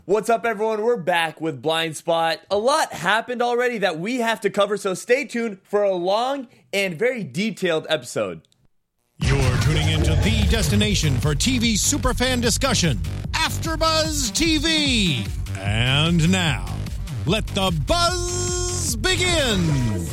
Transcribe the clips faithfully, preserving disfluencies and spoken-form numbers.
What's up, everyone? We're back with Blind Spot. A lot happened already that we have to cover, so stay tuned for a long and very detailed episode. You're tuning into the destination for T V superfan discussion, AfterBuzz T V. And now, let the buzz begin.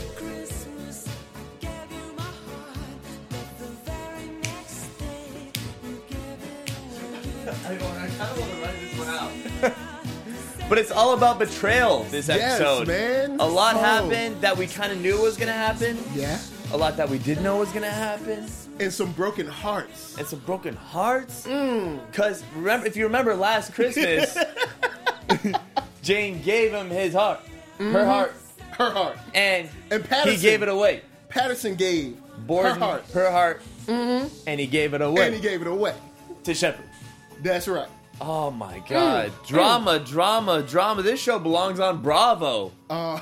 I kind of want to write this one out. But it's all about betrayal this episode. Yes, man. A lot Oh. happened that we kind of knew was going to happen. Yeah. A lot that we didn't know was going to happen. And some broken hearts. And some broken hearts. Because remember, if you remember last Christmas, Jane gave him his heart. Her heart. Her heart. And, And Patterson. he gave it away. Patterson gave Borden, her heart. Her heart. And he gave it away And he gave it away. to Shepard. That's right. Oh my God. Drama, drama, drama. This show belongs on Bravo. Uh,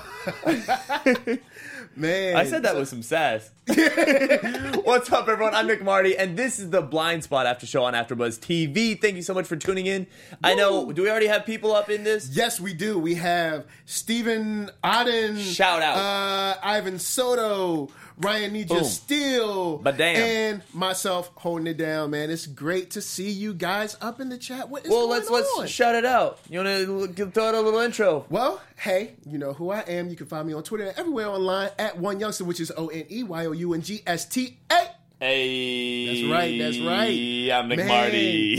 man. I said that with some sass. What's up, everyone? I'm Nick Marty, and this is the Blind Spot After Show on AfterBuzz T V. Thank you so much for tuning in. I know, do we already have people up in this? Yes, we do. We have Stephen Aden. Shout out. Uh, Ivan Soto. Ryan Nija Boom. Steele. But damn. And myself holding it down, man. It's great to see you guys up in the chat. What is Well, going let's on? let's shout it out. You want to throw out a little intro? Well, hey, you know who I am. You can find me on Twitter and everywhere online at One Youngster, which is O N E Y O U N G S T A. Hey. That's right, that's right. I'm Nick Man. Marty.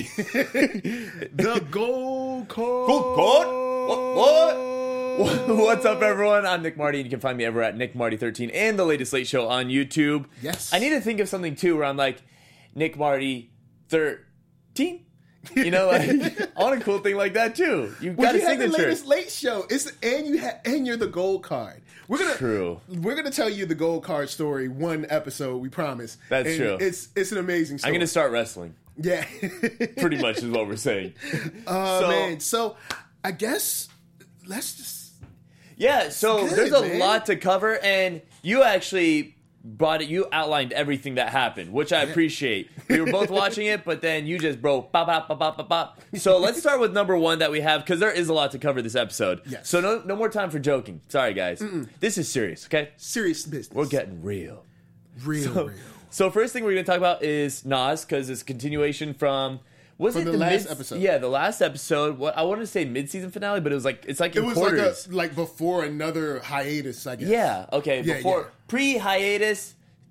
The gold card. Gold card? What? what? What's up, everyone? I'm Nick Marty, and you can find me ever at Nick Marty thirteen and the latest Late Show on YouTube. Yes. I need to think of something, too, where I'm like, Nick Marty thirteen? You know, like, I want a cool thing like that, too. You've Well, got you a have the signature. latest late show. It's and you ha- and you're the gold card. We're gonna True. We're gonna tell you the gold card story one episode. We promise. That's And true. It's it's an amazing story. I'm going to start wrestling. Yeah. Pretty much is what we're saying. Oh So- man. So I guess let's just. Yeah, so Good, there's a man. lot to cover, and you actually brought it, you outlined everything that happened, which I appreciate. We were both watching it, but then you just broke bop, bop, bop, bop, bop, bop. So let's start with number one that we have, because there is a lot to cover this episode. Yes. So no no more time for joking. Sorry, guys. This is serious, okay? Serious business. We're getting real. real, So, real. so first thing we're going to talk about is Nas, because it's a continuation from... Was From it the the last mid- episode. Yeah, the last episode. What I wanted to say mid-season finale, but it was like it's like in It was quarters. like a like before another hiatus, I guess. Yeah, okay. Yeah, Before yeah. pre-hiatus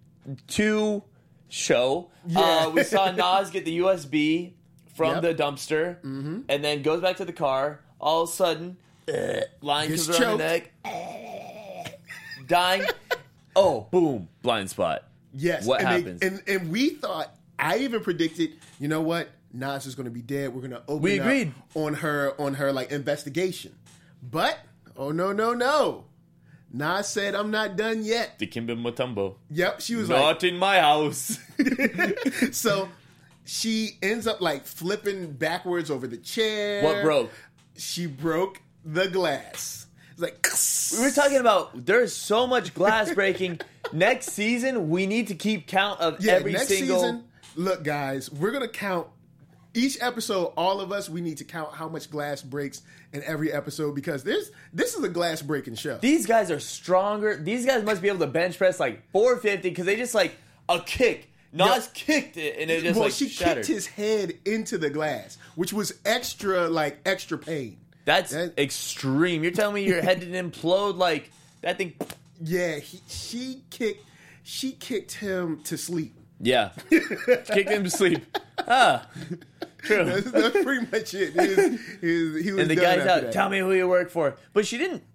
to show, Yeah. uh, we saw Nas get the U S B from Yep. the dumpster, Mm-hmm. and then goes back to the car. All of a sudden, uh, line Gets comes around the choked. neck, dying. Oh, boom! Blind spot. Yes. What and they- happens? and and we thought. I even predicted. You know what? Nas is going to be dead. We're going to open We up agreed. on her on her like investigation. But oh no no no! Nas said, "I'm not done yet." Dikembe Mutombo. Yep, she was Not in my house. like. So she ends up like flipping backwards over the chair. What broke? She broke the glass. It's like We were talking about there's so much glass breaking. Next season, we need to keep count of yeah. every next single. season, look, guys, we're gonna count each episode. All of us, we need to count how much glass breaks in every episode because there's this is a glass breaking show. These guys are stronger. These guys must be able to bench press like four fifty because they just like a kick. Nas Yep. kicked it and it just well, like she shattered. kicked his head into the glass, which was extra, like extra pain. That's That- extreme. You're telling me your head didn't implode like that thing? Yeah, he, she kicked. She kicked him to sleep. Yeah, kicked him to sleep. Ah, true. That's, that's pretty much it. He was, he was, he was And the done guy's after out. that. Tell me who you work for. But she didn't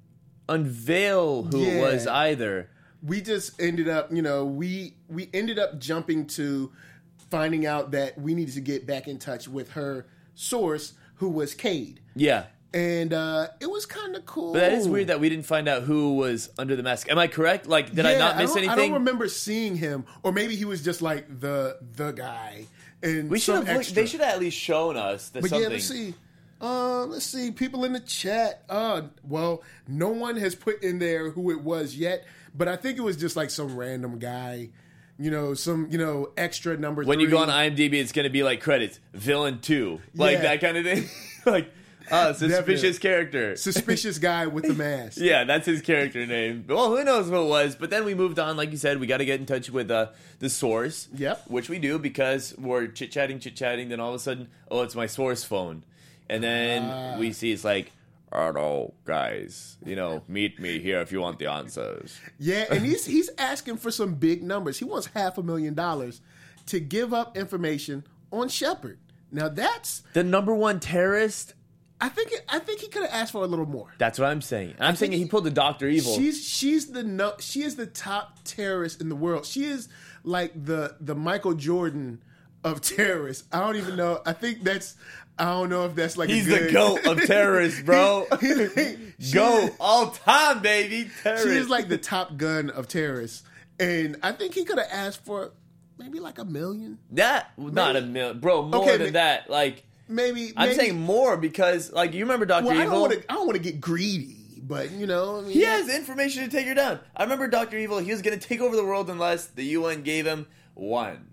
unveil who it Yeah. was either. We just ended up, you know, we we ended up jumping to finding out that we needed to get back in touch with her source, who was Cade, Yeah. and uh, it was kind of cool. But that is weird that we didn't find out who was under the mask. Am I correct? Like, did I Yeah, not miss don't, anything? I don't remember seeing him, or maybe he was just like the the guy. And we should some have. extra. They should have at least shown us that But something. yeah, let's see. Uh, let's see. People in the chat. Uh, well, no one has put in there who it was yet, but I think it was just like some random guy. You know, some you know extra number. When three. you go on IMDb, it's going to be like credits, villain two, like Yeah. that kind of thing. Like, Oh, suspicious Definitely. character. Suspicious guy with the mask. Yeah, that's his character name. Well, who knows what it was? But then we moved on. Like you said, we got to get in touch with uh, the source. Yep. Which we do because we're chit chatting, chit chatting. Then all of a sudden, oh, it's my source phone, and then Ah. we see it's like, "Hello, guys. You know, meet me here if you want the answers." Yeah, and he's he's asking for some big numbers. He wants half a million dollars to give up information on Shepard. Now that's The number one terrorist. I think it, I think he could have asked for a little more. That's what I'm saying. I'm saying think he pulled the Doctor Evil. She's she's the no, she is the top terrorist in the world. She is like the the Michael Jordan of terrorists. I don't even know. I think that's I don't know if that's like He's a good, the GOAT of terrorists, bro. She- GOAT all time, baby. Terrorist. She is like the Top Gun of terrorists, and I think he could have asked for maybe like a million. that. Not a million, bro. More Okay, than ma- that. Like Maybe I'm maybe, saying more because, like, you remember Doctor Well, I Evil? don't want to. I don't want to get greedy, but you know, I mean, He has information to take her down. I remember Doctor Evil. He was going to take over the world unless the U N gave him one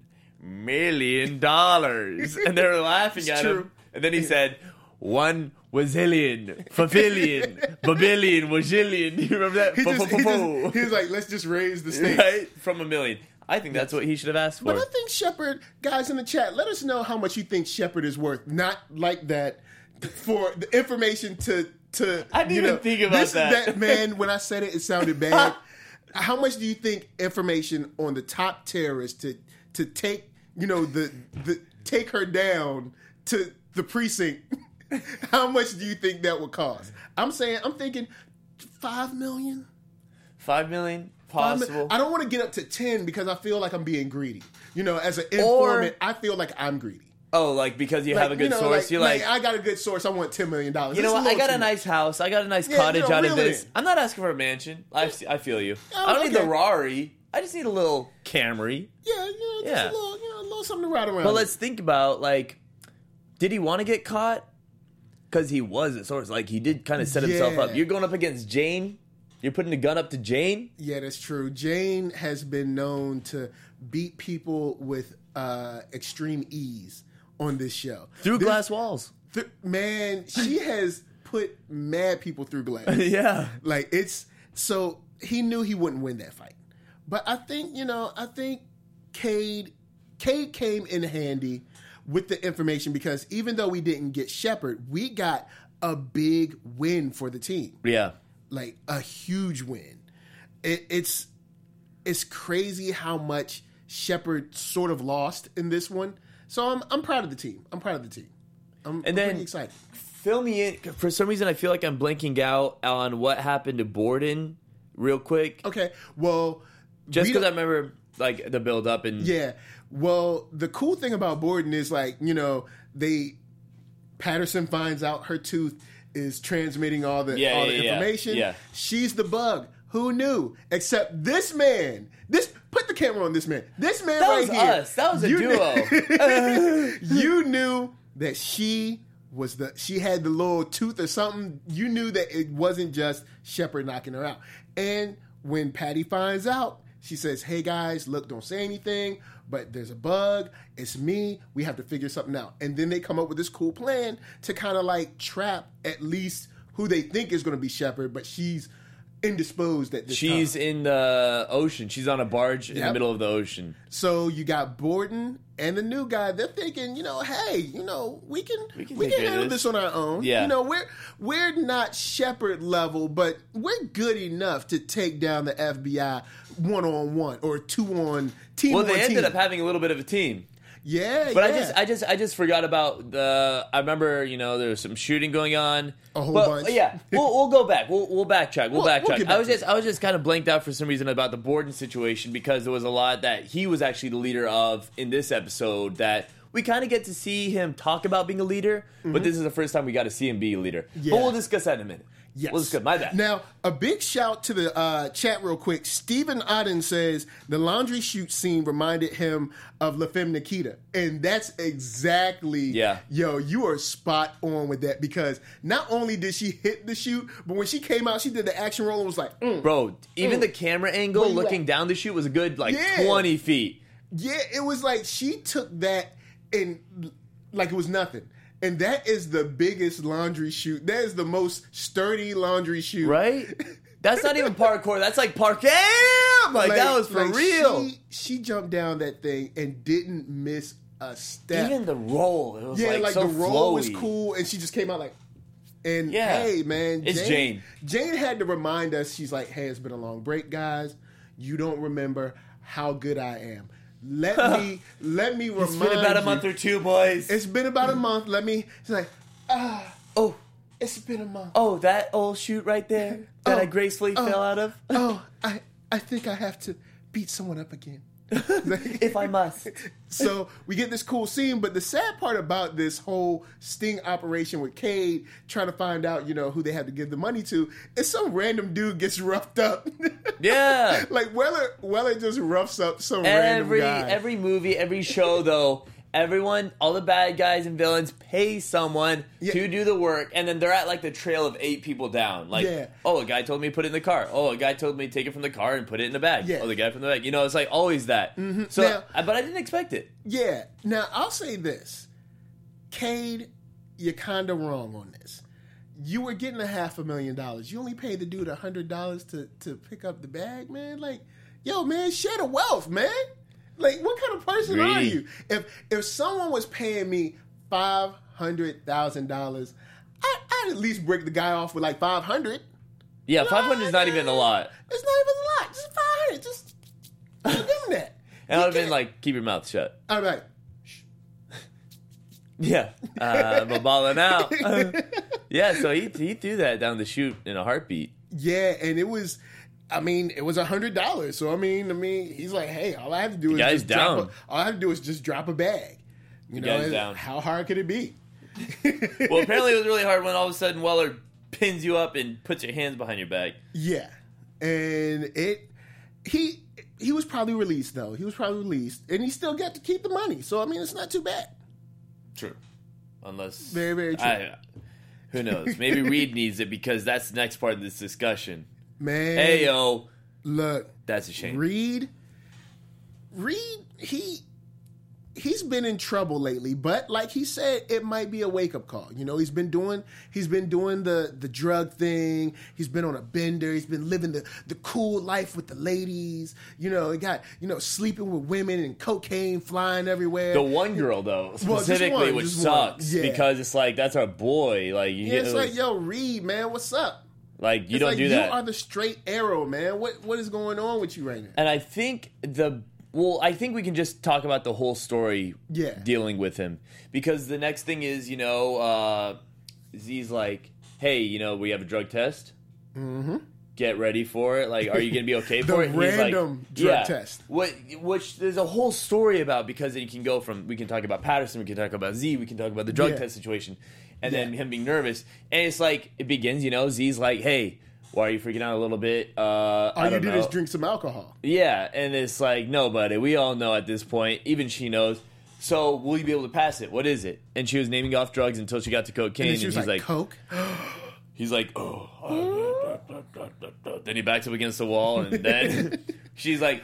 million dollars, and they were laughing It's at true. him. And then he said, "One wazillion, favillion, babillion, wazillion." You remember that? He, just, he, Fo-fo-fo-fo. just, he was like, let's just raise the stakes. Right from a million. I think that's what he should have asked for. But I think Shepard, guys in the chat, let us know how much you think Shepard is worth. Not like that for the information to to. I didn't you even know, think about this, that. Man, when I said it, it sounded bad. How much do you think information on the top terrorist to to take you know the the take her down to the precinct? How much do you think that would cost? I'm saying I'm thinking five million. Five million Five possible. mil- I don't want to get up to ten because I feel like I'm being greedy. You know, as an informant, I feel like I'm greedy. Oh, like because you Like, have a good you know, source, like, you're like, I got a good source. I want ten million dollars. you know what? I got a nice house. I got a nice Yeah, cottage you know, out of reel it this. in. I'm not asking for a mansion. I, I feel you. Oh, I don't need the okay. Rari. I just need a little Camry. Yeah, you know, just Yeah. a little, you know, a little something to ride around. But with. let's think about, like, did he want to get caught? Because he was a source. Like, he did kind of set himself Yeah. up. You're going up against Jane. You're putting the gun up to Jane. Yeah, that's true. Jane has been known to beat people with uh, extreme ease on this show. Through This- glass walls. th- man, she has put mad people through glass. Yeah. Like it's so he knew he wouldn't win that fight. But I think, you know, I think Cade Cade came in handy with the information because even though we didn't get Shepard, we got a big win for the team. Yeah. Like a huge win. It, it's it's crazy how much Shepard sort of lost in this one. So I'm I'm proud of the team. I'm proud of the team. I'm, And I'm then- pretty excited. Fill me in. For some reason, I feel like I'm blanking out on what happened to Borden real quick. Okay. Well, Just we because I don't- remember, like, the build up and... Yeah. Well, the cool thing about Borden is like, you know, they Patterson finds out her tooth is transmitting all the Yeah, all yeah, the yeah. information. Yeah. She's the bug. Who knew? Except this man. This put the camera on this man. This man That right was here. us. That was a You duo. knew- you knew that she was the she had the little tooth or something. You knew that it wasn't just Shepard knocking her out. And when Patty finds out, she says, "Hey guys, look, don't say anything, but there's a bug. It's me. We have to figure something out." And then they come up with this cool plan to kind of like trap at least who they think is going to be Shepard, but she's indisposed at this She's time. in the ocean. She's on a barge in the Yep. middle of the ocean. So you got Borden and the new guy. They're thinking, you know, hey, you know, we can we can can, take care of handle this. this on our own. Yeah. You know, we're we're not Shepard level, but we're good enough to take down the F B I one on one or two on team. Well, on they ended team. up having a little bit of a team. yeah, But yeah. I just, I just, I just forgot about the. I remember, you know, there was some shooting going on. A whole but, bunch. Yeah, we'll, we'll go back. We'll, we'll backtrack. We'll, We'll- backtrack. we'll get I back was to just, I was just kind of blanked out for some reason about the Borden situation because there was a lot that he was actually the leader of in this episode that. We kind of get to see him talk about being a leader, but this is the first time we got to see him be a leader. Yeah. But we'll discuss that in a minute. Yes. We'll discuss. My bad. Now, a big shout to the uh, chat real quick. Stephen Odden says the laundry chute scene reminded him of La Femme Nikita. And that's exactly, Yeah. yo, you are spot on with that because not only did she hit the chute, but when she came out, she did the action roll and was like, mm. Bro, even Mm. the camera angle Where you looking at? down the chute was a good, like, Yeah. twenty feet. Yeah, it was like she took that and like it was nothing. And that is the biggest laundry chute. That is the most sturdy laundry chute. Right? That's not even parkour. That's like parkour. Like, like that was for like real. She, she jumped down that thing and didn't miss a step. Even the roll. It was yeah, like, like so the roll flowy. was cool. And she just came out like, and yeah. hey, man. It's Jane. Jane had to remind us, she's like, hey, it's been a long break, guys. You don't remember how good I am. Let me, let me remind you. It's been about a month or two, boys. It's been about a month. Let me, it's like, ah. Oh. It's been a month. Oh, that old chute right there that oh, I gracefully oh, fell out of? oh, I, I think I have to beat someone up again. If I must. So we get this cool scene, but the sad part about this whole sting operation with Cade trying to find out, you know, who they have to give the money to, is some random dude gets roughed up. Yeah. Like Weller, Weller just roughs up some every, random guy. Every movie, every show, though, everyone, all the bad guys and villains pay someone yeah. to do the work, and then they're at like the trail of eight people down. Like, yeah. oh, a guy told me to put it in the car. Oh, a guy told me to take it from the car and put it in the bag. Yeah. Oh, the guy from the bag. You know, it's like always that. Mm-hmm. So, now, but I didn't expect it. Yeah. Now, I'll say this. Cade, you're kind of wrong on this. You were getting a half a million dollars. You only paid the dude a hundred dollars to to pick up the bag, man. Like, yo, man, share the wealth, man. Like, what kind of person Greedy. are you? If if someone was paying me five hundred thousand dollars, I'd at least break the guy off with like five hundred. Yeah, five hundred is not even a lot. It's not even a lot. Just five hundred. Just give him that. And I would have been like, keep your mouth shut. I'm like, yeah, uh, I'm balling out. Yeah, so he he threw that down the chute in a heartbeat. Yeah, and it was, I mean, it was a hundred dollars. So I mean, I mean, he's like, hey, all I have to do The is guy's just drop down. a, all I have to do is just drop a bag. You The know, guy's and down. How hard could it be? Well, apparently it was really hard when all of a sudden Weller pins you up and puts your hands behind your back. Yeah, and it he he was probably released though. He was probably released, and he still got to keep the money. So I mean, it's not too bad. True, unless very very true. I, who knows? Maybe Reed needs it because that's the next part of this discussion. Man, hey yo, look, that's a shame. Reed, Reed, he. He's been in trouble lately, but like he said, it might be a wake up call. You know, he's been doing he's been doing the the drug thing. He's been on a bender. He's been living the, the cool life with the ladies. You know, he got you know sleeping with women and cocaine flying everywhere. The one girl though, Well, specifically, just one, which just sucks one. Yeah. because it's like that's our boy. Like you Yeah, get it's like, yo, Reed, man, what's up? like you It's don't like, do that. You are the straight arrow, man. What what is going on with you right now? And I think the well, I think we can just talk about the whole story Yeah. dealing with him. Because the next thing is, you know, uh, Z's like, hey, you know, we have a drug test. Mm-hmm. Get ready for it. Like, are you going to be okay The for it? And he's random like, drug yeah. test. What, which there's a whole story about because you can go from, we can talk about Patterson, we can talk about Z, we can talk about the drug Yeah. test situation, and Yeah. then him being nervous. And it's like, it begins, you know, Z's like, hey, why are you freaking out a little bit? Uh, All I you don't did know. is drink some alcohol. Yeah, and it's like, no, buddy, we all know at this point, even she knows. So, will you be able to pass it? What is it? And she was naming off drugs until she got to cocaine. And then she was he's like, like, Coke? he's like, oh. uh, da, da, da, da. Then he backs up against the wall, and then she's like,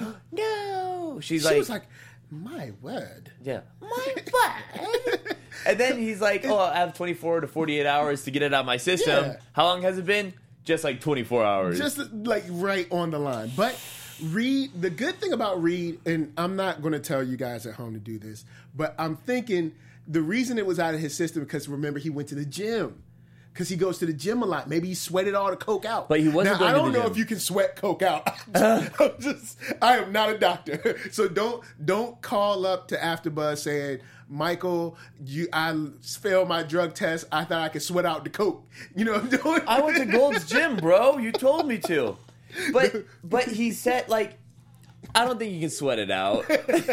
no. She's She like, was like, my word. yeah, my word. And then he's like, oh, I have twenty-four to forty-eight hours to get it out of my system. Yeah. How long has it been? Just like twenty-four hours. Just like right on the line. But Reed, the good thing about Reed, and I'm not going to tell you guys at home to do this, but I'm thinking the reason it was out of his system because remember he went to the gym. Because he goes to the gym a lot. Maybe he sweated all the coke out. But he wasn't now, going I to don't the know gym. if you can sweat coke out. I'm just, I'm just, I am not a doctor. So don't don't call up to AfterBuzz saying, Michael, you, I failed my drug test. I thought I could sweat out the coke. You know, don't. I went to Gold's Gym, bro. You told me to. But but he said, like, I don't think you can sweat it out.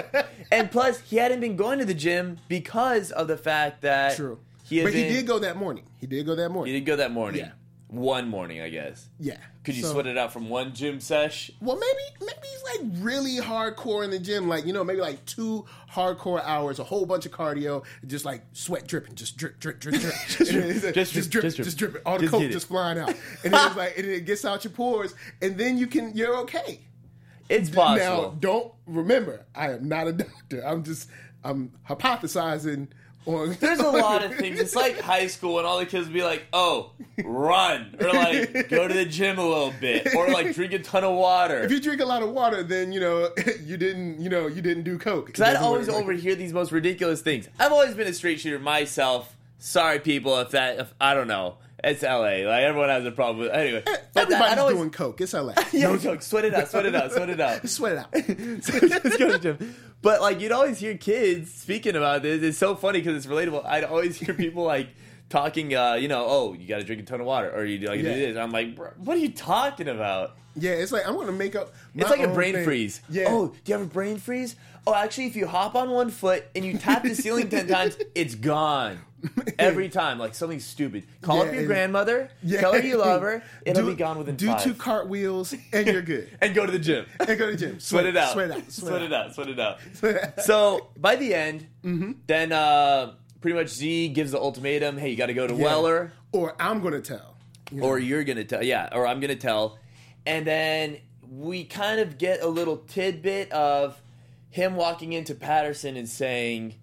And plus, he hadn't been going to the gym because of the fact that True. he had But been, he did go that morning. He did go that He morning. did go that morning. Yeah. One morning, I guess. Yeah. Could you So- sweat it out from one gym sesh? Well, maybe maybe he's like really hardcore in the gym, like you know, maybe like two hardcore hours, a whole bunch of cardio, just like sweat dripping, just drip, drip, drip, drip, Just And drip, it's like, just just drip, drip, just drip. just drip, all the Just coke get it. just flying out, and then it's like, and it gets out your pores, and then you can, you're okay. It's Now, possible. don't remember, I am not a doctor. I'm just, I'm hypothesizing Or, There's a lot of things. It's like high school when all the kids would be like, oh, run. Or like, go to the gym a little bit. Or like, drink a ton of water. If you drink a lot of water, then, you know, you didn't, you know, you didn't do coke. Because I'd always like, overhear these most ridiculous things. I've always been a straight shooter myself. Sorry, people, if that, if, I don't know. It's L A. Like, everyone has a problem with it. Anyway. But everybody's always, doing coke. It's L A. yeah, no coke. Sweat it out, sweat it out, sweat it out. Sweat it out. Let's go to the gym. But, like, you'd always hear kids speaking about this. It's so funny because it's relatable. I'd always hear people, like, talking, uh, you know, oh, you got to drink a ton of water. Or you like, yeah. do this. I'm like, bro, what are you talking about? Yeah, it's like, I'm going to make up my It's like a own brain thing. freeze. Yeah. Oh, do you have a brain freeze? Oh, actually, if you hop on one foot and you tap the ceiling ten times, it's gone. Every time. Like something stupid. Call yeah, up your grandmother. Yeah. Tell her you love her. It'll do, be gone within do five. Do two cartwheels and you're good. And go to the gym. And go to the gym. Sweat, Sweat it out. Sweat it out. Sweat, sweat it out. Sweat it out. Sweat it out. So, by the end, mm-hmm. then uh, pretty much Z gives the ultimatum. Hey, you got to go to yeah. Weller. Or I'm going to tell. You know? Or you're going to tell. Yeah, or I'm going to tell. And then we kind of get a little tidbit of him walking into Patterson and saying,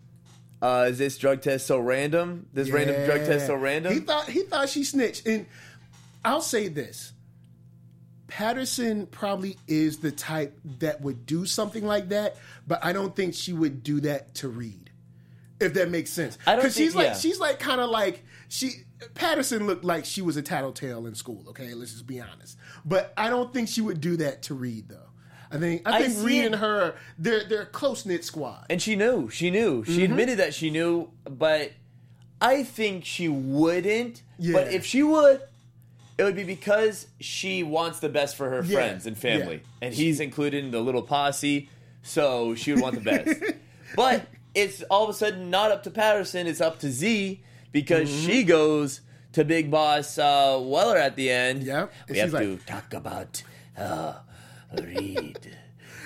uh, is this drug test so random? This yeah. random drug test so random? He thought he thought she snitched. And I'll say this. Patterson probably is the type that would do something like that, but I don't think she would do that to Reed. If that makes sense. I don't Because she's think, like yeah. she's like kind of like she Patterson looked like she was a tattletale in school, okay? Let's just be honest. But I don't think she would do that to Reed though. I think I think I Reed it. and her they're they're a close knit squad. And she knew. She knew. She mm-hmm. admitted that she knew, but I think she wouldn't. Yeah. But if she would, it would be because she wants the best for her yeah. friends and family. Yeah. And he's included in the little posse, so she would want the best. But it's all of a sudden not up to Patterson, it's up to Z because mm-hmm. she goes to Big Boss uh, Weller at the end. Yeah. We have like, to talk about uh, Reed.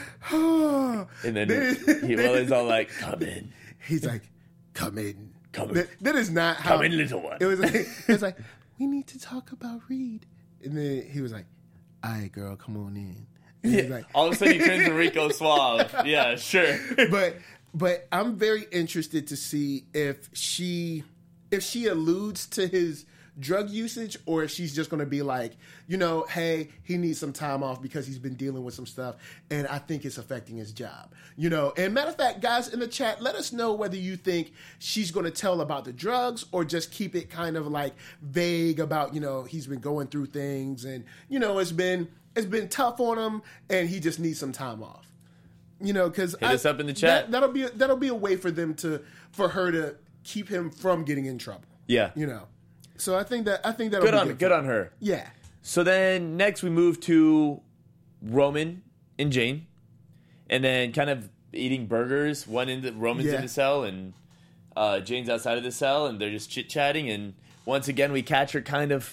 And then he Weller's all like, come in. He's like, come in. Come in. That, that is not how. Come in, little one. It was like, it was like, we need to talk about Reed. And then he was like, all right, girl, come on in. And yeah. he's like, all of a sudden he turns to Rico Suave. Yeah, sure. But but I'm very interested to see if she if she alludes to his drug usage or if she's just going to be like, you know, hey, he needs some time off because he's been dealing with some stuff and I think it's affecting his job. You know, and matter of fact, guys in the chat, let us know whether you think she's going to tell about the drugs or just keep it kind of like vague about, you know, he's been going through things and, you know, it's been it's been tough on him and he just needs some time off. You know, because hit us up in the chat. That, that'll be a, that'll be a way for them to for her to keep him from getting in trouble. Yeah, you know. So I think that I think that good on good, good on her. Yeah. So then next we move to Roman and Jane, and then kind of eating burgers. One in the Roman's yeah. in the cell, and uh, Jane's outside of the cell, and they're just chit chatting. And once again, we catch her kind of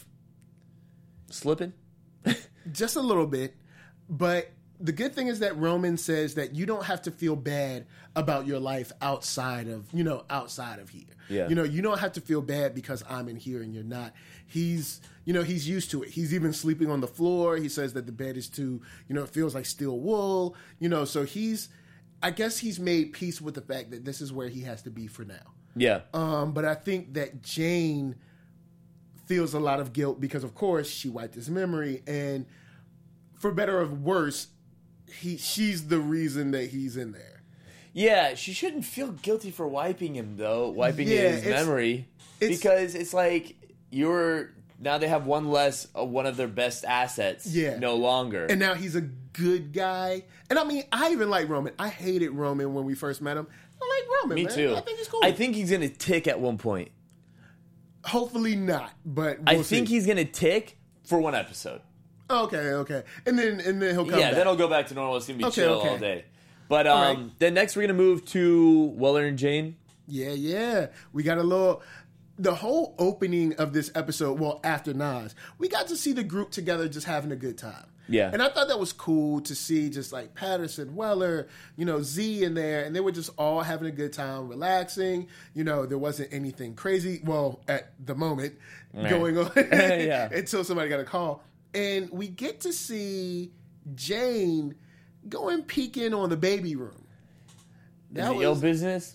slipping, just a little bit, but. The good thing is that Roman says that you don't have to feel bad about your life outside of, you know, outside of here. Yeah. You know, you don't have to feel bad because I'm in here and you're not. He's, you know, he's used to it. He's even sleeping on the floor. He says that the bed is too, you know, it feels like steel wool, you know, so he's, I guess he's made peace with the fact that this is where he has to be for now. Yeah. Um, but I think that Jane feels a lot of guilt because, of course, she wiped his memory and for better or worse, He, she's the reason that he's in there. Yeah, she shouldn't feel guilty for wiping him, though, wiping yeah, his memory. It's, because it's like, you're, now they have one less, uh, one of their best assets yeah. no longer. And now he's a good guy. And I mean, I even like Roman. I hated Roman when we first met him. I like Roman, Me man. too. I think he's cool. I think he's going to tick at one point. Hopefully not, but we'll I think see. he's going to tick for one episode. Okay, okay. And then and then he'll come Yeah, back. then he'll go back to normal. It's going to be Okay, chill okay. all day. But um, All right. then next we're going to move to Weller and Jane. Yeah, yeah. We got a little... The whole opening of this episode, well, after Nas, we got to see the group together just having a good time. Yeah. And I thought that was cool to see just like Patterson, Weller, you know, Z in there, and they were just all having a good time, relaxing. You know, there wasn't anything crazy, well, at the moment, Man. going on Yeah. until somebody got a call. And we get to see Jane go and peek in on the baby room. Is it your business?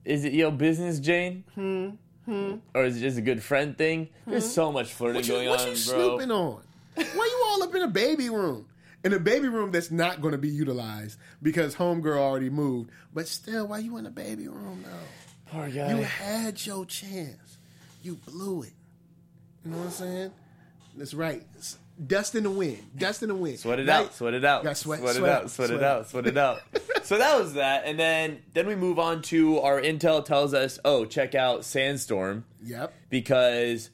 is it yo business, Jane? Hmm. Hmm. Or is it just a good friend thing? Hmm. There's so much flirting what you, going what on, you bro. Snooping on? Why you all up in a baby room? In a baby room that's not going to be utilized because homegirl already moved. But still, why you in a baby room though? Poor guy. You had your chance. You blew it. You know what I'm saying? That's right. Dust in the wind. Dust in the wind. Sweat it right? out. Sweat it out. Got sweat, sweat, sweat it out. out. Sweat, Sweat it out. out. Sweat it out. So that was that. And then then we move on to our intel tells us, oh, check out Sandstorm. Yep. Because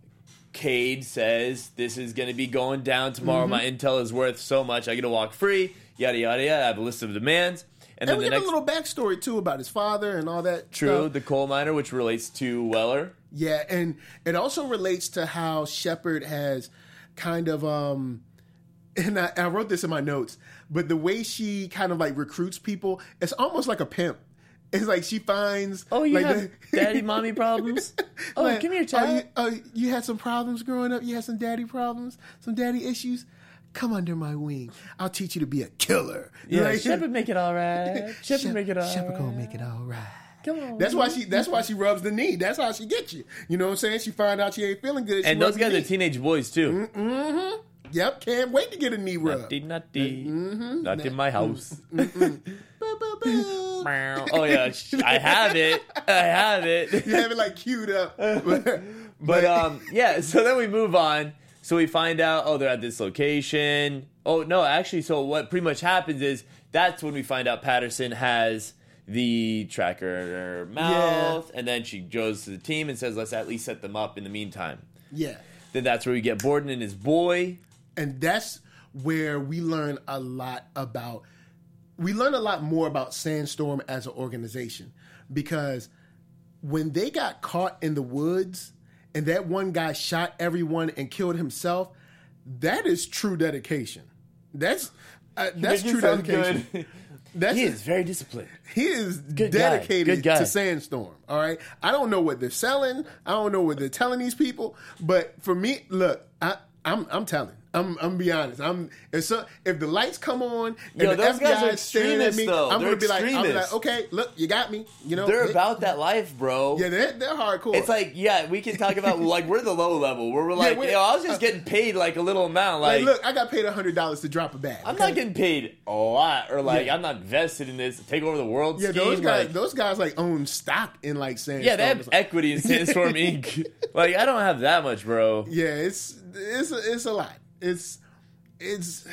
Cade says this is going to be going down tomorrow. Mm-hmm. My intel is worth so much. I get to walk free. Yada, yada, yada. I have a list of demands. And, and then we the get next, a little backstory, too, about his father and all that True, stuff. the coal miner, which relates to Weller. Yeah, and it also relates to how Shepard has kind of, um, and I, I wrote this in my notes, but the way she kind of like recruits people, it's almost like a pimp. It's like she finds... Oh, you like have the, daddy, mommy problems? Oh, like, give me your oh, child. you, oh, you had some problems growing up? You had some daddy problems? Some daddy issues? Come under my wing. I'll teach you to be a killer. Yeah, like, Shepard make it all right. Shepard Shep- make it all Shepard right. gonna make it all right. Come on. That's why she. That's why she rubs the knee. That's how she gets you. You know what I'm saying? She find out she ain't feeling good. She And those rubs the guys are knee. teenage boys, too. Mm-hmm. Yep. Can't wait to get a knee rub. Nutty, nutty. Mm-hmm. Not in my house. Boo, boo, boo. Oh, yeah. I have it. I have it. You have it like queued up. But, But, um, yeah, so then we move on. So we find out, oh, they're at this location. Oh, no, actually, so what pretty much happens is that's when we find out Patterson has the tracker in her mouth. Yeah. And then she goes to the team and says, let's at least set them up in the meantime. Yeah. Then that's where we get Borden and his boy. And that's where we learn a lot about, we learn a lot more about Sandstorm as an organization. Because when they got caught in the woods and that one guy shot everyone and killed himself, that is true dedication. That's uh, that's true dedication. Good. That's, he is very disciplined. He is Good dedicated guy. Good guy. to Sandstorm. All right. I don't know what they're selling. I don't know what they're telling these people. But for me, look, I, I'm I'm telling. I'm I'm gonna be honest. I'm if so if the lights come on and Yo, the those F B I guys are is staring at me, extremists, though. I'm They're gonna be like, I'm gonna be like, extremists. okay, look, you got me. You know, They're they- about that life, bro. Yeah, they're they're hardcore. It's like, yeah, we can talk about, like, we're the low level, where we're like, we're- yo, I was just getting paid, like, a little amount. Like, like, look, I got paid a hundred dollars to drop a bag. I'm okay? not getting paid a lot, or, like, Yeah. I'm not vested in this, take over the world Yeah, scheme. those guys, like, those guys like own stock in like Sandstorm. yeah, they have equity in Sandstorm Incorporated. Like, I don't have that much, bro. Yeah, it's it's a, it's a lot. It's it's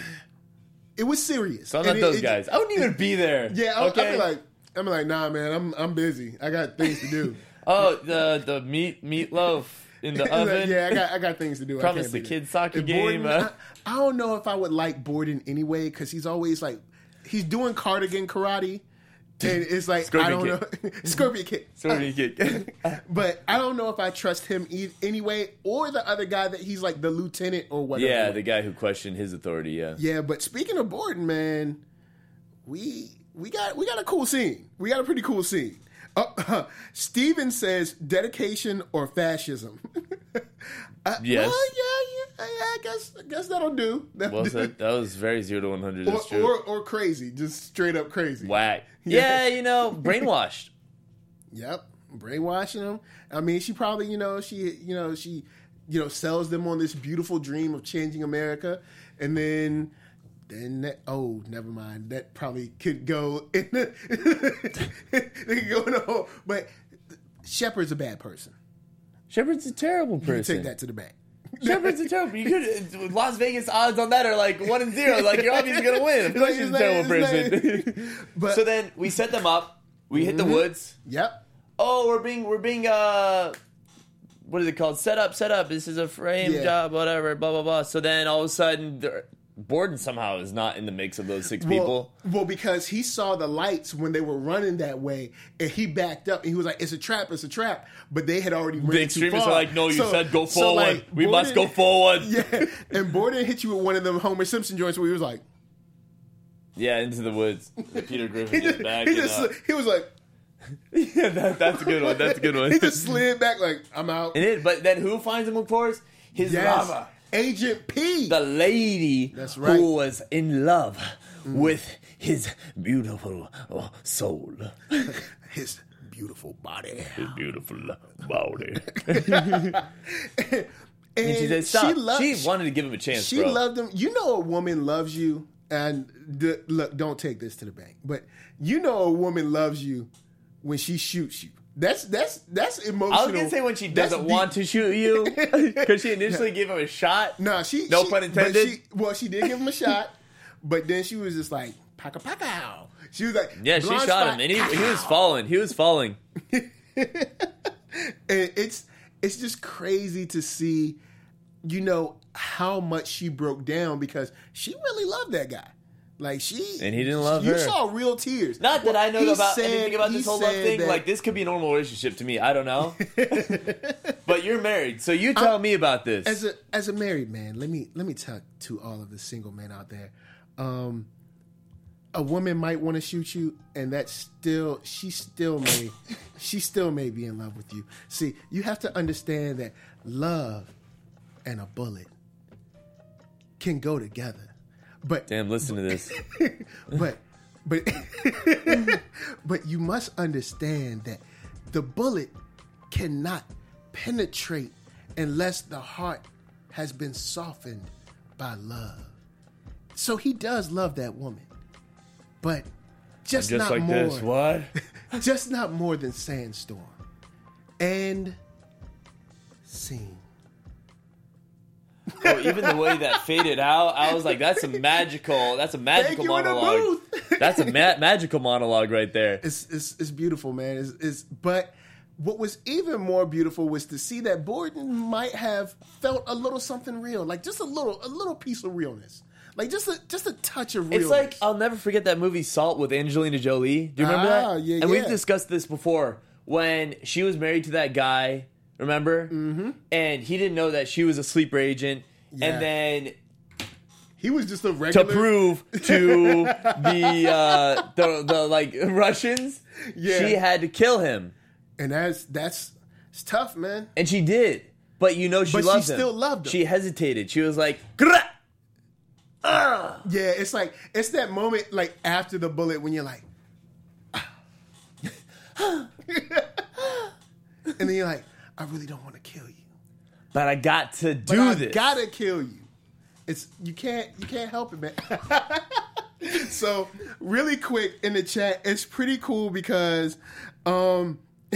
it was serious. So I'm not And it- those it- guys. I wouldn't even be there. Yeah, I'll, okay? I'll be like, I'm like, nah, man, I'm I'm busy. I got things to do. Oh, the the meat meatloaf in the It's like, oven. yeah, I got I got things to do. I Promise can't the be there. kids soccer And game. Borden, uh, I, I don't know if I would like Borden anyway because he's always like he's doing cardigan karate. And it's like, Scorpion I don't know. Scorpion kick. Sorry, kid. But I don't know if I trust him e- anyway or the other guy that he's like the lieutenant or whatever. Yeah, the guy who questioned his authority. Yeah. Yeah, but speaking of Borden, man, we we got we got a cool scene. We got a pretty cool scene. Uh, Steven says dedication or fascism. uh, Yes. Well, yeah, yeah, yeah, I guess I guess that'll do. That'll Well do. said. That was very zero to one hundred. Or, That's true. or or crazy, just straight up crazy. Whack. Yeah. Yeah, you know, brainwashed. Yep, brainwashing them. I mean, she probably, you know, she, you know, she, you know, sells them on this beautiful dream of changing America, and then, then that, oh, never mind. That probably could go in the, they could go in the hole. But Shepard's a bad person. Shepard's a terrible You can person. take that to the bank. Shepard's a terrible. You could Las Vegas odds on that are like one and zero. Like you're obviously gonna win. Of course, she's a terrible person. But So then we set them up. We hit the Mm-hmm. woods. yep, Oh, we're being we're being uh, what is it called? Set up, set up. This is a frame Yeah. job, whatever. Blah blah blah. So then all of a sudden, they're- Borden somehow is not in the mix of those six well, people. well, because he saw the lights when they were running that way, and he backed up, and he was like, "It's a trap! It's a trap!" But they had already The ran too extremists far. are like, no, you So- said go so, forward. like, we Borden- must go forward. Yeah, and Borden hit you with one of them Homer Simpson joints where he was like, Yeah, into the woods. Peter Griffin he is just, back. he, just he was like, yeah, that, that's a good one. That's a good one. he just slid back like, I'm out. And it, but then who finds him, of course? His Yes. lover. Agent P. The lady That's right. who was in love with his beautiful uh, soul. His beautiful body. His beautiful body. and, And she said, "Stop." She, loved, she wanted to give him a chance. She bro. loved him. You know, a woman loves you, and the, look, don't take this to the bank, but you know, a woman loves you when she shoots you. That's that's that's emotional. I was gonna say when she That's doesn't deep. want to shoot you because she initially gave him a shot. No, she no she, pun but intended. She, well, she did give him a shot, but then she was just like paka paka. She was like, Yeah, she blind shot spot, him, and he, pow. he was falling. He was falling. And it's it's just crazy to see, you know, how much she broke down because she really loved that guy. Like she And he didn't love you her. You saw real tears. Not that Well, I know he about said- anything about he this whole love said thing. that- Like, this could be a normal relationship to me. I don't know. But you're married, so you tell I'm- me about this. as a as a married man, let me let me talk to all of the single men out there. Um, a woman might want to shoot you, and that's still she still may she still may be in love with you. See, you have to understand that love and a bullet can go together. But Damn, listen to this. but but but you must understand that the bullet cannot penetrate unless the heart has been softened by love. So he does love that woman, but just, Just not like more. this. What? Just not more than Sandstorm. And scene. Oh, even the way that faded out, I was like, "That's a magical. That's a magical you in the monologue. booth. That's a ma- magical monologue right there." It's it's it's beautiful, man. It's, it's but what was even more beautiful was to see that Borden might have felt a little something real, like just a little a little piece of realness, like just a just a touch of realness. It's like I'll never forget that movie Salt with Angelina Jolie. Do you remember Ah, that? yeah, and we've yeah. discussed this before when she was married to that guy. Remember? Mm-hmm. And he didn't know that she was a sleeper agent. Yeah. And then he was just a to regular. prove to the uh, the the like Russians, Yeah. she had to kill him, and that's that's it's tough, man. and she did. But you know she But she loved him. still loved him. She hesitated. She was like, "Grah!" Yeah, it's like it's that moment like after the bullet when you're like, and then you're like, I really don't want to kill you. "But I got to But do I this." gotta kill you. It's you can't you can't help it, man. So really quick in the chat, it's pretty cool because um,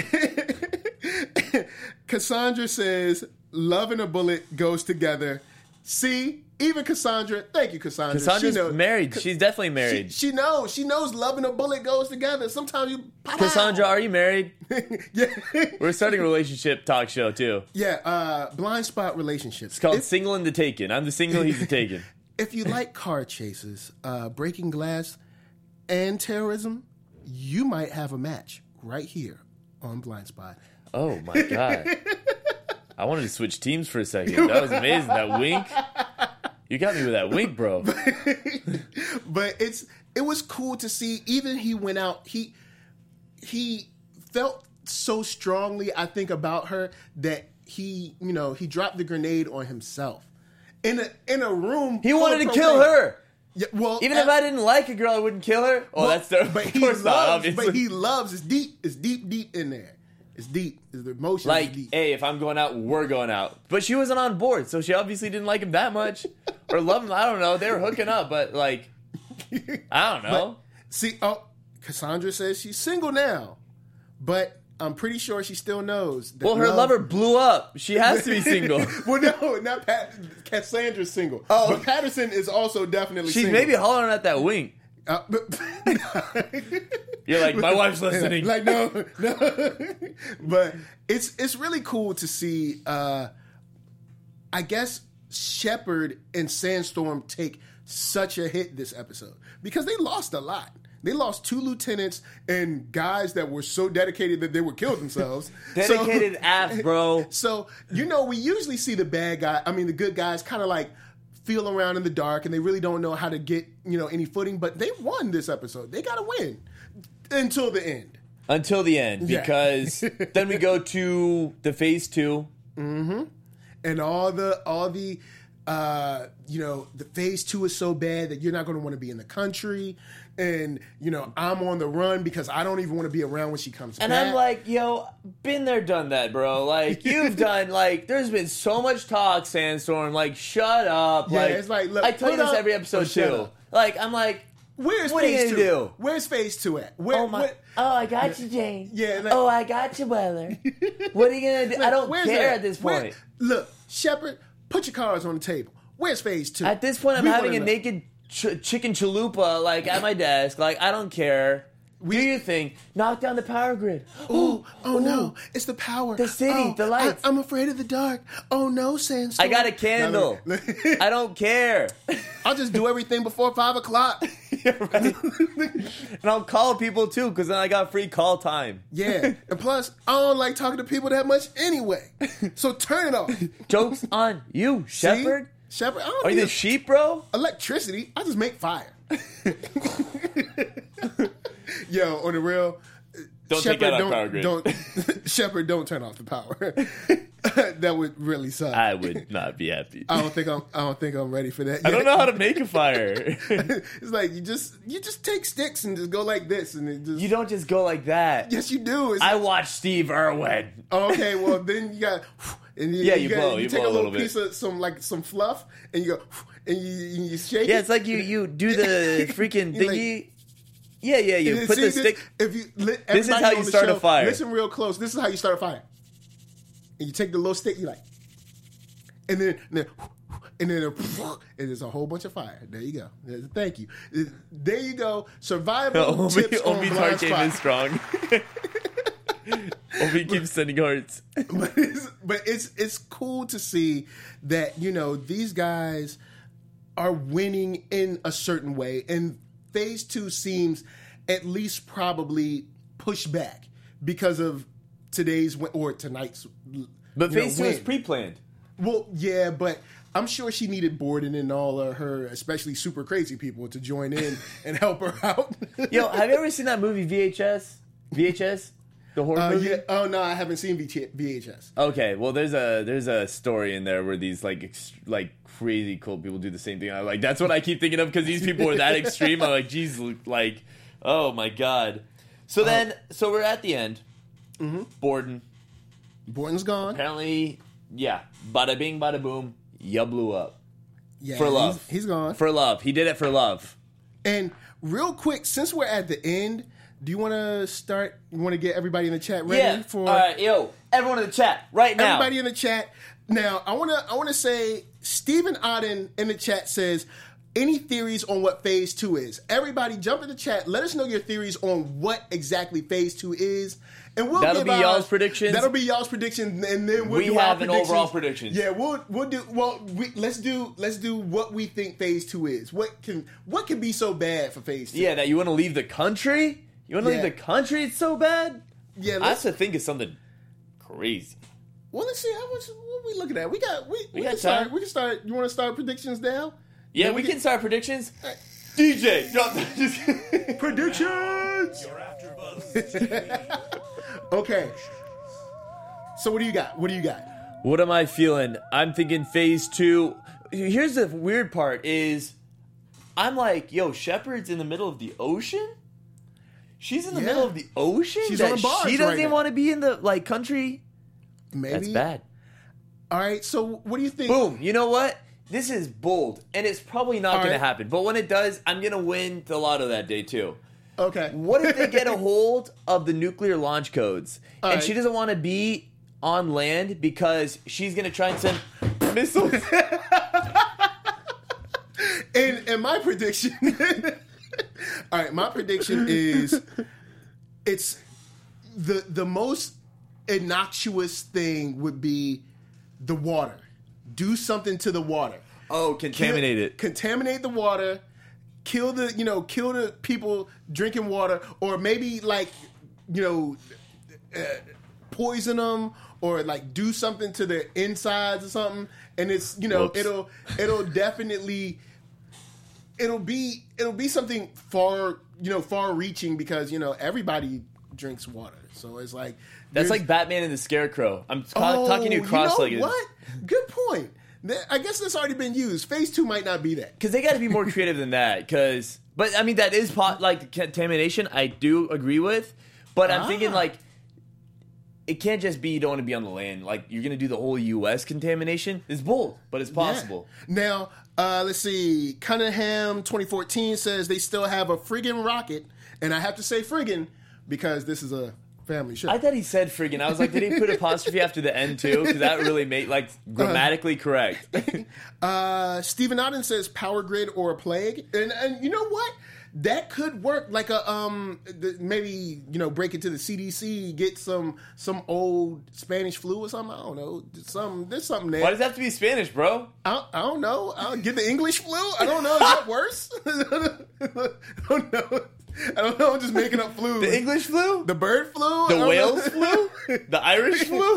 Cassandra says love and a bullet goes together. See, even Cassandra, thank you, Cassandra. Cassandra's she knows, married. She's definitely She, married. she knows. She knows love and a bullet goes together. Sometimes you Cassandra, are you married? yeah, We're starting a relationship talk show too. yeah. Uh, blind spot relationships. It's called If- Single and the Taken. I'm the single, he's the taken. If you like car chases, uh, breaking glass, and terrorism, you might have a match right here on Blind Spot. Oh my god. I wanted to switch teams for a second. That was amazing. That wink. You got me with that wink, bro. But it's it was cool to see. Even he went out. He he felt so strongly, I think, about her that he you know he dropped the grenade on himself in a in a room. He full wanted of to kill propane. her. Yeah, well, Even if I didn't like a girl, I wouldn't kill her. Oh, well, that's the, but of he course loves, not, obviously. But he loves. It's deep. It's deep, deep in there. It's deep. It's the emotion. Like, is deep. hey, if I'm going out, we're going out. But she wasn't on board, so she obviously didn't like him that much. Or love him, I don't know. They were hooking up, but like, I don't know. See, oh, Cassandra says she's single now, but I'm pretty sure she still knows. That Well, her love- lover blew up. She has to be single. Well, no, not Pat. Cassandra's single. Oh. But Patterson is also definitely She's single. maybe hollering at that wink. Uh, but, You're like, my wife's listening. like no, no. But it's it's really cool to see. Uh, I guess Shepard and Sandstorm take such a hit this episode because they lost a lot. They lost two lieutenants and guys that were so dedicated that they would kill themselves. Dedicated ass, bro. So, you know, we usually see the bad guy, I mean, the good guys kind of like feel around in the dark and they really don't know how to get, you know, any footing, but they won this episode. They got to win until the end. Until the end, Yeah. because then we go to the phase two. And all the, all the, uh, you know, the phase two is so bad that you're not going to want to be in the country. And, you know, I'm on the run because I don't even want to be around when she comes and back. And I'm like, yo, been there, done that, bro. Like, you've done, like, there's been so much talk, Sandstorm. Like, shut up. Yeah, like, it's like, look, I tell you this up, every episode, too. Up. Like, I'm like, Where's what are you phase gonna two? do? Where's phase two at? Where, oh, my, where, oh, I got you, Jane. Yeah. Like, oh, I got you, Weller. What are you going to do? Like, I don't care that? at this Where, point. look, Shepard, put your cards on the table. Where's phase two? At this point, I'm We having a wanna know. naked ch- chicken chalupa, like, at my desk. Like, I don't care. We- do your thing. Knock down the power grid. Oh, oh Ooh. no! It's the power. The city, Oh, the lights. I, I'm afraid of the dark. Oh no, Sandstorm. I got a candle. No, I don't care. I'll just do everything before five o'clock. And I'll call people, too, because then I got free call time. Yeah, and plus, I don't like talking to people that much anyway. So turn it off. Joke's on you, Shepard. Shepard, I don't Are you need the sheep, bro? electricity. I just make fire. Yo, on the real, Don't take Shepard, out our don't, power grid. don't Shepard, don't turn off the power. That would really suck. I would not be happy. I don't think I'm. I don't think I'm ready for that. I yet. don't know how to make a fire. It's like you just you just take sticks and just go like this, and it just. You don't just go like that. Yes, you do. It's I watch Steve Irwin. oh, okay, well then you got. And you, Yeah, you, you got, blow, You you take blow a a little, little piece of some like some fluff, and you go, and you and you shake Yeah, it. it's like you, you do the freaking You're like- thingy. Yeah, yeah, you And put see, the this- stick. If you, li- This is everybody how on you the start a show, fire. Listen real close. This is how you start a fire. And you take the little stick, you like, and then, and then, and then, and there's a whole bunch of fire. There you go. Thank you. There you go. Survival Omi, tips on Omi's blind heart game spot. is strong. Omi keeps sending hearts. but it's, but it's it's cool to see that, you know, these guys are winning in a certain way, and phase two seems at least probably pushed back because of today's win- or tonight's. But you know, phase two is win. pre-planned. Well, yeah, but I'm sure she needed Borden and all of her, especially super crazy people, to join in and help her out. Yo, have you ever seen that movie V H S? V H S? The horror Uh, movie? yeah. Oh no, I haven't seen V H S. Okay, well, there's a there's a story in there where these like ex- like crazy cool people do the same thing. I like that's what I keep thinking of because these people are that extreme. I'm like, geez, like, oh my god. So then, so we're at the end. Mm-hmm. Borden Borden's gone. apparently, yeah, bada bing, bada boom, ya blew up Yeah, for love. He's, he's gone. for love. He did it for love. And real quick, since we're at the end, do you want to start? You want to get everybody in the chat ready Yeah. for All right, yo, everyone in the chat right now. everybody in the chat? Now, I want to I want to say Stephen Odden in the chat says, any theories on what phase two is? Everybody jump in the chat. Let us know your theories on what exactly phase two is. And we'll That'll give be our- y'all's predictions. That'll be y'all's predictions, and then we'll We do have our an predictions. overall predictions. Yeah, we'll we'll do well. We, let's do let's do what we think phase two is. What can what can be so bad for phase two? Yeah, that you want to leave the country? You want to Yeah. leave the country? It's so bad. yeah. I have Let's, to think of something crazy. well, let's see how much what we looking at. We got we, we, got can start. time. We can start. You want to start predictions now? Yeah, Yeah, we we can can- start predictions. D J, drop just Predictions. Okay. So what do you got? What do you got? What am I feeling? I'm thinking phase two. Here's the weird part is I'm like, yo, Shepard's in the middle of the ocean? She's in the Yeah. middle of the ocean? She's that on a barge she doesn't right even now. want to be in the like country? Maybe That's bad. All right. So what do you think? Boom. You know what? This is bold, and it's probably not All going right. to happen. But when it does, I'm going to win the lotto that day, too. Okay. What if they get a hold of the nuclear launch codes, All and right. she doesn't want to be on land because she's going to try and send missiles? And and my prediction. All right, my prediction is it's the the most innocuous thing would be the water. Do something to the water. Oh, contaminate Kill- it. Contaminate the water. Kill the you know kill the people drinking water, or maybe like you know uh, poison them, or like do something to their insides or something. And it's you know Whoops. it'll it'll definitely it'll be it'll be something far you know far reaching, because you know everybody drinks water, so it's like That's there's- like Batman and the Scarecrow. I'm ca- Oh, talking to you cross-legged. You know what? Good point. I guess that's already been used. Phase two might not be that. Because they got to be more creative than that. Because, but I mean, that is po- like the contamination. I do agree with, but I'm Ah. thinking like it can't just be you don't want to be on the land. Like you're gonna do the whole U S contamination. It's bold, but it's possible. Yeah. Now, uh, let's see. Cunningham twenty fourteen says they still have a friggin' rocket, and I have to say friggin' because this is a family show. I thought he said friggin'. I was like, did he put apostrophe after the N too? Because that really made like grammatically correct. uh, Stephen Otten says power grid or a plague, and and you know what? That could work like a um the, maybe you know break into the C D C, get some some old Spanish flu or something. I don't know. Some there's something there. Why does it have to be Spanish, bro? I, I don't know. I'll get the English flu. I don't know. Is that worse? I don't know. I don't know. I'm just making up flu. The English flu? The bird flu? The Wales flu? The Irish flu?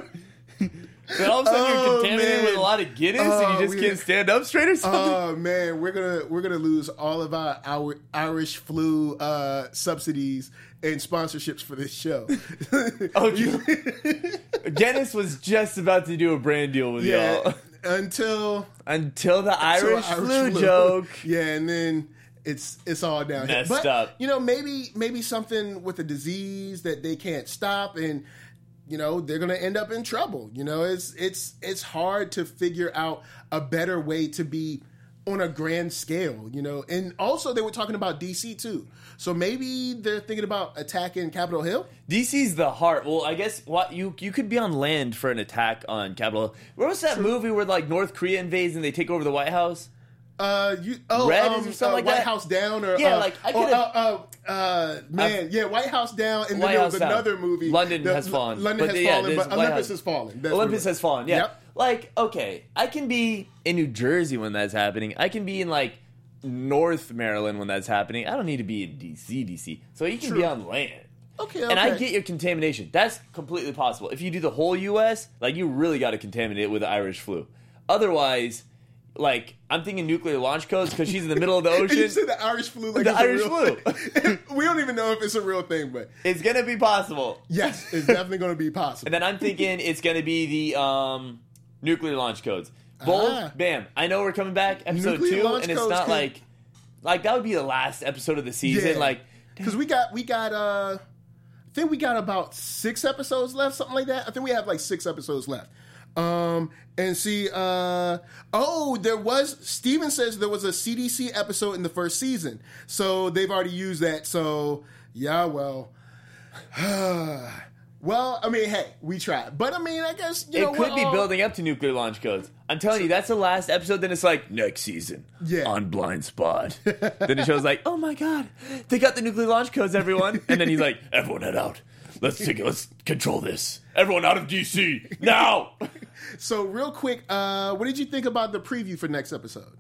Then all of a sudden Oh, you're contaminated man. with a lot of Guinness Oh, and you just we- can't stand up straight or something? Oh man, we're gonna we're gonna lose all of our, our Irish flu uh, subsidies and sponsorships for this show. Oh, you- Guinness was just about to do a brand deal with yeah, y'all. until Until the until Irish, flu, joke. Yeah, and then it's it's all down. Messed but, up. You know, maybe maybe something with a disease that they can't stop, and you know they're gonna end up in trouble. You know, it's it's it's hard to figure out a better way to be on a grand scale. You know, and also they were talking about D C too, so maybe they're thinking about attacking Capitol Hill. D C's the heart. Well, I guess what you you could be on land for an attack on Capitol Hill. What was that movie where like North Korea invades and they take over the White House? Uh, you oh Red um, or something uh, like White that? House Down or Yeah, uh, like, I or, could've- uh, uh, uh, man, yeah, White House Down, and then White there House was Down. another movie. London The- has fallen. London But has yeah, fallen, there's but White Olympus House. has fallen. That's Olympus what it has fallen. Yeah. Yep. Like, okay, I can be in New Jersey when that's happening. I can be in like North Maryland when that's happening. I don't need to be in D C, D C. So you can True. be on land. Okay, And I okay. get your contamination. That's completely possible. If you do the whole U S, like you really got to contaminate it with the Irish flu. Otherwise, like I'm thinking nuclear launch codes because she's in the middle of the You ocean. said the Irish flu, like The it's a Irish real flu. thing. We don't even know if it's a real thing, but It's gonna be possible. yes, it's definitely going to be possible. And then I'm thinking it's gonna be the um, nuclear launch codes. Bold, Ah. bam. I know we're coming back episode Nuclear two, launch and it's codes not could- like like that would be the last episode of the season. Yeah. Like because we got we got uh, I think we got about six episodes left, something like that. I think we have like six episodes left. Um, and see, uh, oh, there was, Steven says there was a C D C episode in the first season. So they've already used that. So, yeah, well, well, I mean, hey, we tried. But I mean, I guess, you know, it could we're be all- building up to nuclear launch codes. I'm telling you, that's the last episode. Then it's like next season, Yeah. on Blind Spot. Then the show's like, oh my god, they got the nuclear launch codes, everyone. And then he's like, everyone head out. Let's take it. Let's control this. Everyone out of D C now. So, real quick, uh, what did you think about the preview for next episode?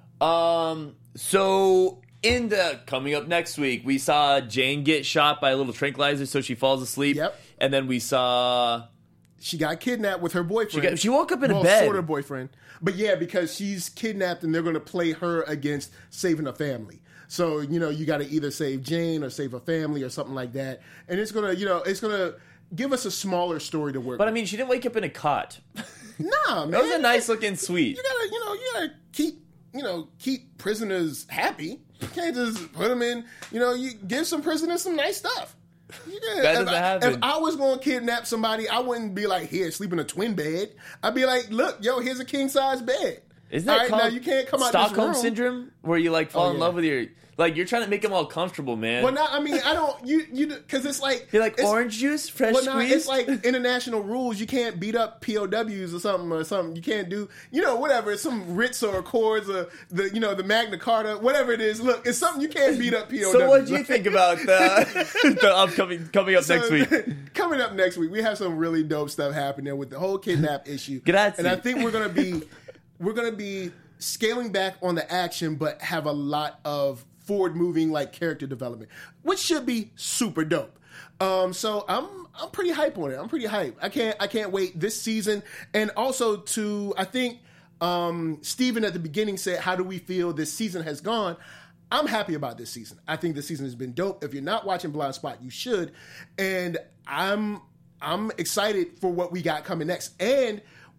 Um. So in the coming up next week, we saw Jane get shot by a little tranquilizer, so she falls asleep. Yep. And then we saw She got kidnapped with her boyfriend. she, got, she woke up in well, a bed. sort of boyfriend. But yeah, because she's kidnapped and they're going to play her against saving a family. So, you know, you got to either save Jane or save a family or something like that. And it's going to, you know, it's going to give us a smaller story to work But I with. mean, she didn't wake up in a cot. Nah, man. That was a nice looking suite. You got to, you know, you got to keep, you know, keep prisoners happy. You can't just put them in, you know, you give some prisoners some nice stuff. You can- That if doesn't I, happen. If I was going to kidnap somebody, I wouldn't be like, here, sleep in a twin bed. I'd be like, look, yo, here's a king size bed. Isn't All that right, called now you can't come out Stockholm this room. syndrome, where you like fall Oh, in yeah. love with your like you're trying to make them all comfortable, man. Well, not, I mean, I don't, you, you, because it's like. You're like it's, orange juice, fresh Well, no, squeezed. it's like international rules. You can't beat up P O Ws or something or something. You can't do, you know, whatever. It's some writs or accords or the, you know, the Magna Carta, whatever it is. Look, it's something you can't beat up P O Ws. So what do you think about the the upcoming coming up So, next week? Coming up next week, we have some really dope stuff happening with the whole kidnap issue. Grazie. And I think we're gonna be we're gonna be scaling back on the action, but have a lot of forward moving like character development, which should be super dope. Um, so I'm I'm pretty hype on it. I'm pretty hype. I can't I can't wait this season, and also to I think um, Steven at the beginning said, "How do we feel this season has gone?" I'm happy about this season. I think this season has been dope. If you're not watching Blind Spot, you should. And I'm I'm excited for what we got coming next. And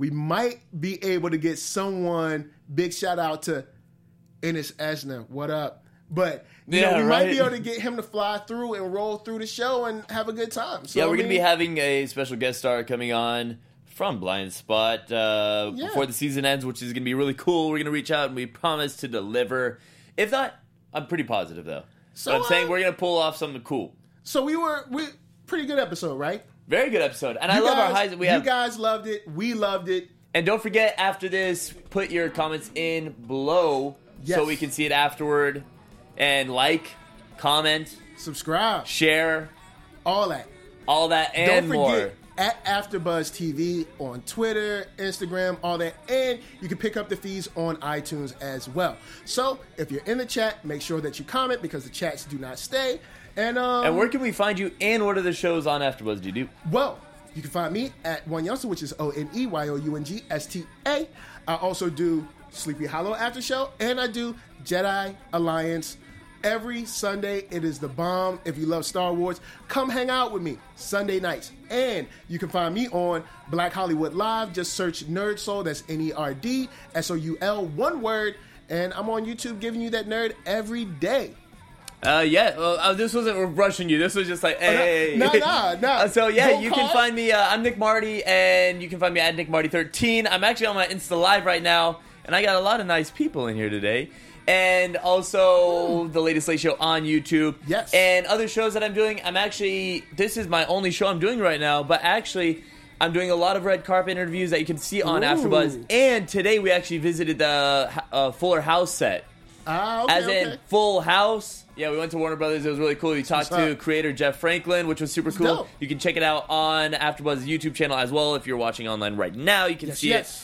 we might be able to get someone. Big shout out to Ennis Esner. What up? But you yeah, know, we right. might be able to get him to fly through and roll through the show and have a good time. So, yeah, we're I mean, going to be having a special guest star coming on from Blind Spot uh, Yeah. before the season ends, which is going to be really cool. We're going to reach out and we promise to deliver. If not, I'm pretty positive though. So, but I'm uh, saying we're going to pull off something cool. So we were we pretty good episode, right? Very good episode, and I You love guys, our highs that we you have. guys loved it. We loved it. And don't forget, after this, put your comments in below Yes. so we can see it afterward. And like, comment, Subscribe, share, all that. all that and Don't more. forget at AfterBuzz T V on Twitter, Instagram, all that, and you can pick up the feeds on iTunes as well. So if you're in the chat, make sure that you comment because the chats do not stay. And um, And where can we find you, and what are the shows on AfterBuzz do you do? well, you can find me at One Youngster, which is O N E Y O U N G S T A. I also do Sleepy Hollow After Show, and I do Jedi Alliance every Sunday. It is the bomb. If you love Star Wars, come hang out with me Sunday nights. And you can find me on Black Hollywood Live. Just search Nerd Soul. That's N E R D S O U L, one word. And I'm on YouTube giving you that nerd every day. Uh, yeah, well, uh, this wasn't rushing you. This was just like, hey. Nah, nah, nah. Uh, so, yeah, Don't you call. can find me. Uh, I'm Nick Marty, and you can find me at Nick Marty thirteen. I'm actually on my Insta Live right now, and I got a lot of nice people in here today. And also the latest Late Show on YouTube. Yes. And other shows that I'm doing. I'm actually, this is my only show I'm doing right now, but actually, I'm doing a lot of red carpet interviews that you can see on Ooh. AfterBuzz. And today we actually visited the uh, Fuller House set. Ah, okay, As in okay. Full House. Yeah, we went to Warner Brothers. It was really cool. We talked what's to up. creator Jeff Franklin, which was super cool. dope. You can check it out on AfterBuzz's YouTube channel as well. If you're watching online right now, you can Yes, see yes. it.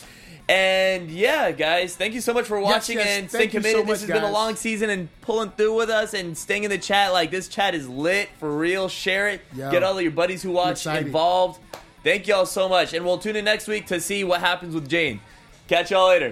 And yeah, guys, thank you so much for watching yes. and staying Thank you committed. so much, this has been a guys. long season and pulling through with us and staying in the chat. Like, this chat is lit for real. Share it. Yo. Get all of your buddies who watch excited. involved. Thank y'all so much. And we'll tune in next week to see what happens with Jane. Catch y'all later.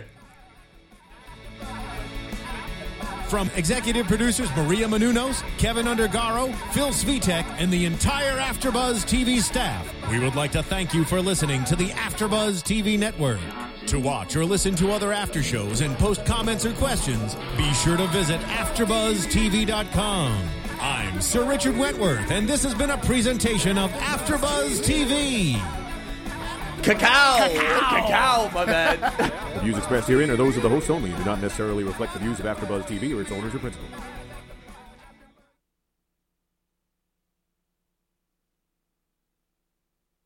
From executive producers Maria Menounos, Kevin Undergaro, Phil Svitek, and the entire AfterBuzz T V staff, we would like to thank you for listening to the AfterBuzz T V network. To watch or listen to other after shows and post comments or questions, be sure to visit after buzz T V dot com. I'm Sir Richard Wentworth, and this has been a presentation of AfterBuzz T V. Cacao. Cacao, my bad. The views expressed herein are those of the hosts only and do not necessarily reflect the views of AfterBuzz T V or its owners or principals.